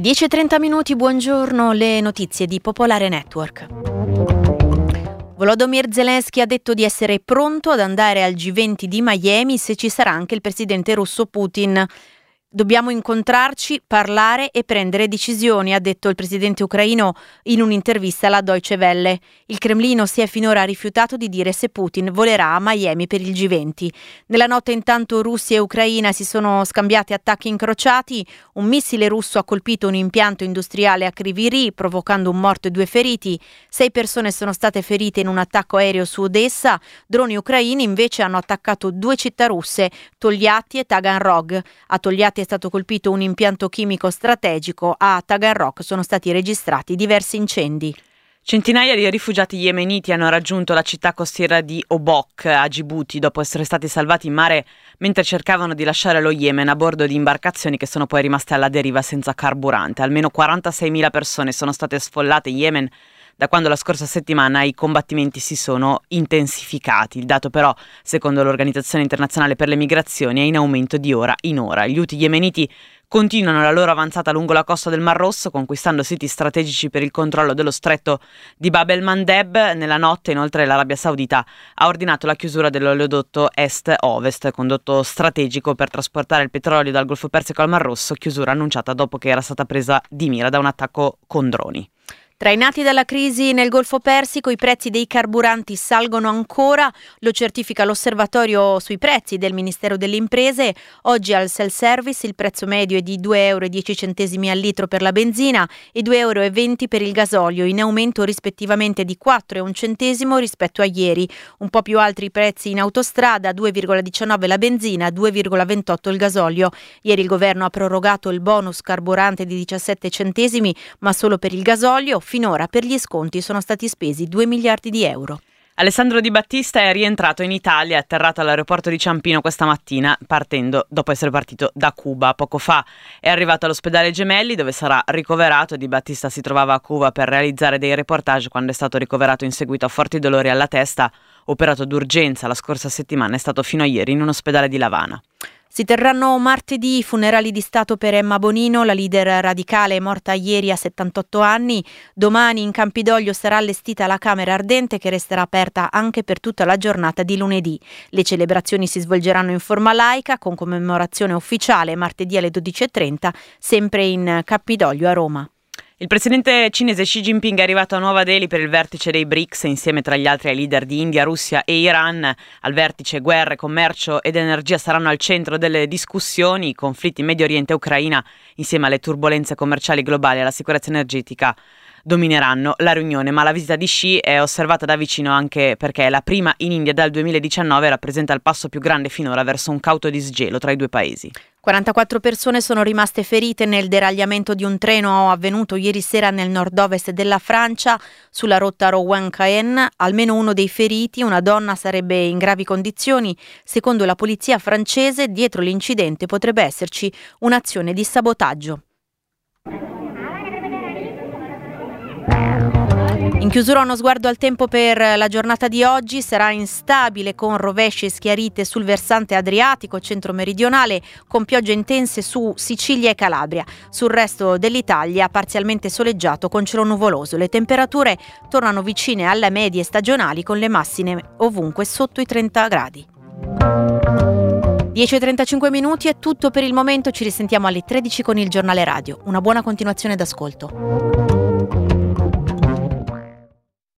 10:30 minuti, buongiorno, le notizie di Popolare Network. Volodymyr Zelensky ha detto di essere pronto ad andare al G20 di Miami se ci sarà anche il presidente russo Putin. Dobbiamo incontrarci, parlare e prendere decisioni, ha detto il presidente ucraino in un'intervista alla Deutsche Welle. Il Cremlino si è finora rifiutato di dire se Putin volerà a Miami per il G20. Nella notte intanto Russia e Ucraina si sono scambiati attacchi incrociati. Un missile russo ha colpito un impianto industriale a Kryvyi Rih, provocando un morto e 2 feriti. 6 persone sono state ferite in un attacco aereo su Odessa. Droni ucraini invece hanno attaccato 2 città russe, Togliatti e Taganrog. A Togliatti è stato colpito un impianto chimico strategico, a Taganrog sono stati registrati diversi incendi. Centinaia di rifugiati yemeniti hanno raggiunto la città costiera di Obok a Gibuti dopo essere stati salvati in mare mentre cercavano di lasciare lo Yemen a bordo di imbarcazioni che sono poi rimaste alla deriva senza carburante. Almeno 46.000 persone sono state sfollate in Yemen da quando la scorsa settimana i combattimenti si sono intensificati. Il dato però, secondo l'Organizzazione Internazionale per le Migrazioni, è in aumento di ora in ora. Gli Houthi yemeniti continuano la loro avanzata lungo la costa del Mar Rosso, conquistando siti strategici per il controllo dello stretto di Bab el-Mandeb. Nella notte, inoltre, l'Arabia Saudita ha ordinato la chiusura dell'oleodotto Est-Ovest, condotto strategico per trasportare il petrolio dal Golfo Persico al Mar Rosso, chiusura annunciata dopo che era stata presa di mira da un attacco con droni. Trainati dalla crisi nel Golfo Persico, i prezzi dei carburanti salgono ancora, lo certifica l'osservatorio sui prezzi del Ministero delle Imprese. Oggi al self-service il prezzo medio è di 2,10 euro al litro per la benzina e 2,20 euro per il gasolio, in aumento rispettivamente di 4 e 1 centesimo rispetto a ieri. Un po' più alti i prezzi in autostrada, 2,19 la benzina, 2,28 il gasolio. Ieri il governo ha prorogato il bonus carburante di 17 centesimi, ma solo per il gasolio. Finora per gli sconti sono stati spesi 2 miliardi di euro. Alessandro Di Battista è rientrato in Italia, è atterrato all'aeroporto di Ciampino questa mattina, partendo dopo essere partito da Cuba. Poco fa è arrivato all'ospedale Gemelli, dove sarà ricoverato. Di Battista si trovava a Cuba per realizzare dei reportage quando è stato ricoverato in seguito a forti dolori alla testa. Operato d'urgenza la scorsa settimana, è stato fino a ieri in un ospedale di Lavana. Si terranno martedì i funerali di Stato per Emma Bonino, la leader radicale morta ieri a 78 anni. Domani in Campidoglio sarà allestita la Camera Ardente, che resterà aperta anche per tutta la giornata di lunedì. Le celebrazioni si svolgeranno in forma laica, con commemorazione ufficiale martedì alle 12:30, sempre in Campidoglio a Roma. Il presidente cinese Xi Jinping è arrivato a Nuova Delhi per il vertice dei BRICS, insieme tra gli altri ai leader di India, Russia e Iran. Al vertice guerre, commercio ed energia saranno al centro delle discussioni. I conflitti in Medio Oriente e Ucraina, insieme alle turbulenze commerciali globali e alla sicurezza energetica, domineranno la riunione, ma la visita di Xi è osservata da vicino anche perché è la prima in India dal 2019 e rappresenta il passo più grande finora verso un cauto disgelo tra i due paesi. 44 persone sono rimaste ferite nel deragliamento di un treno avvenuto ieri sera nel nord-ovest della Francia sulla rotta Rouen-Caen. Almeno uno dei feriti, una donna, sarebbe in gravi condizioni. Secondo la polizia francese, dietro l'incidente potrebbe esserci un'azione di sabotaggio. In chiusura uno sguardo al tempo per la giornata di oggi. Sarà instabile con rovesci e schiarite sul versante adriatico centro-meridionale, con piogge intense su Sicilia e Calabria. Sul resto dell'Italia parzialmente soleggiato con cielo nuvoloso. Le temperature tornano vicine alle medie stagionali, con le massime ovunque sotto i 30 gradi. 10:35 minuti è tutto per il momento, ci risentiamo alle 13 con il giornale radio. Una buona continuazione d'ascolto.